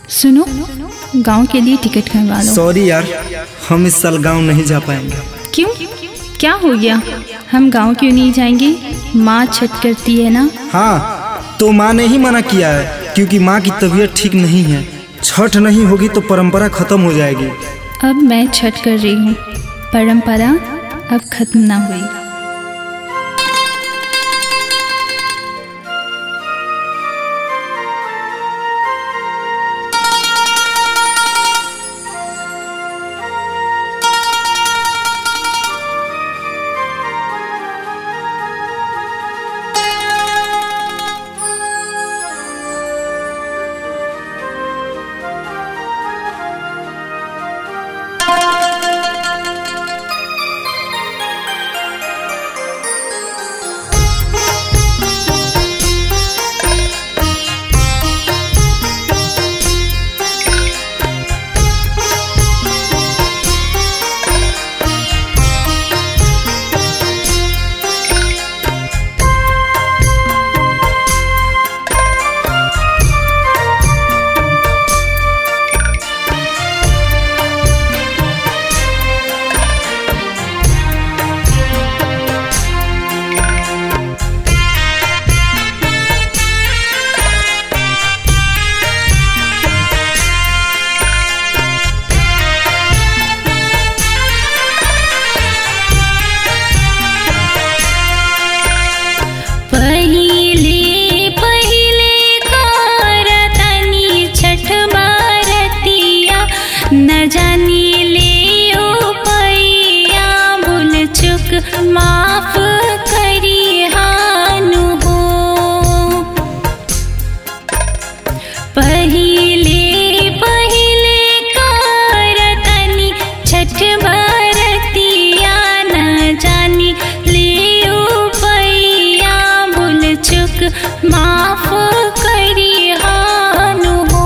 सुनो, गांव के लिए टिकट करवा लो। सॉरी यार, हम इस साल गांव नहीं जा पाएंगे। क्यों, क्या हो गया? हम गांव क्यों नहीं जाएंगे? माँ छठ करती है ना। हाँ, तो माँ ने ही मना किया है क्योंकि माँ की तबीयत ठीक नहीं है। छठ नहीं होगी तो परंपरा खत्म हो जाएगी। अब मैं छठ कर रही हूँ, परंपरा अब खत्म ना हुई। न जानी ले ओ पैया भूल चुक माफ करी हानु हो। पहिले कारतनी छठ बरतिया न जानी ले ओ पैया भूल चुक माफ करी हानु हो।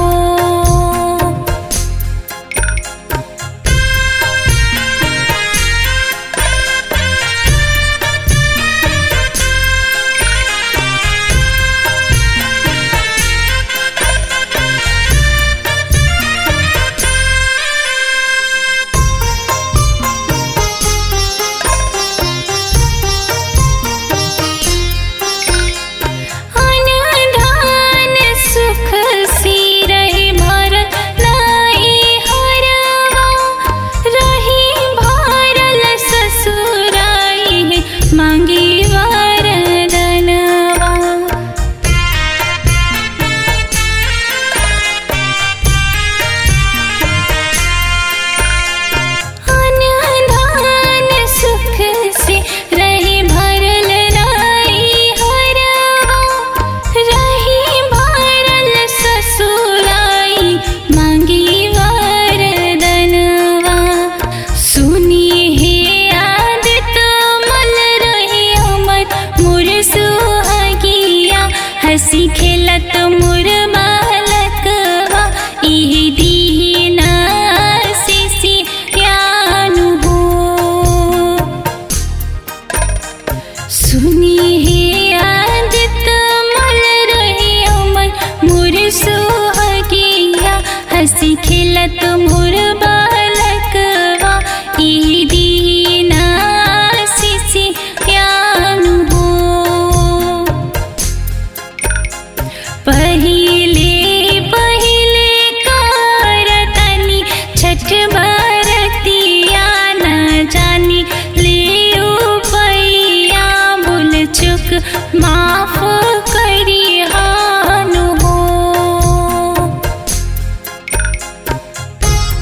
हसी खेलत मुर बालकवा इह दीना सिसी यानु हो। सुनी है आदित मल रही अमर मुर सुहागिया हसी खेलत मुर बालकवा इह दीना सिसी यानु हो। पहिले कारतनी छठ बरतिया न जानी ले ओ पैया भूल चुक माफ करी हानु हो।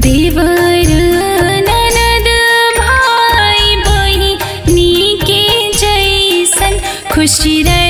देवर ननद भाई बहिनी के जैसन खुशी रहे।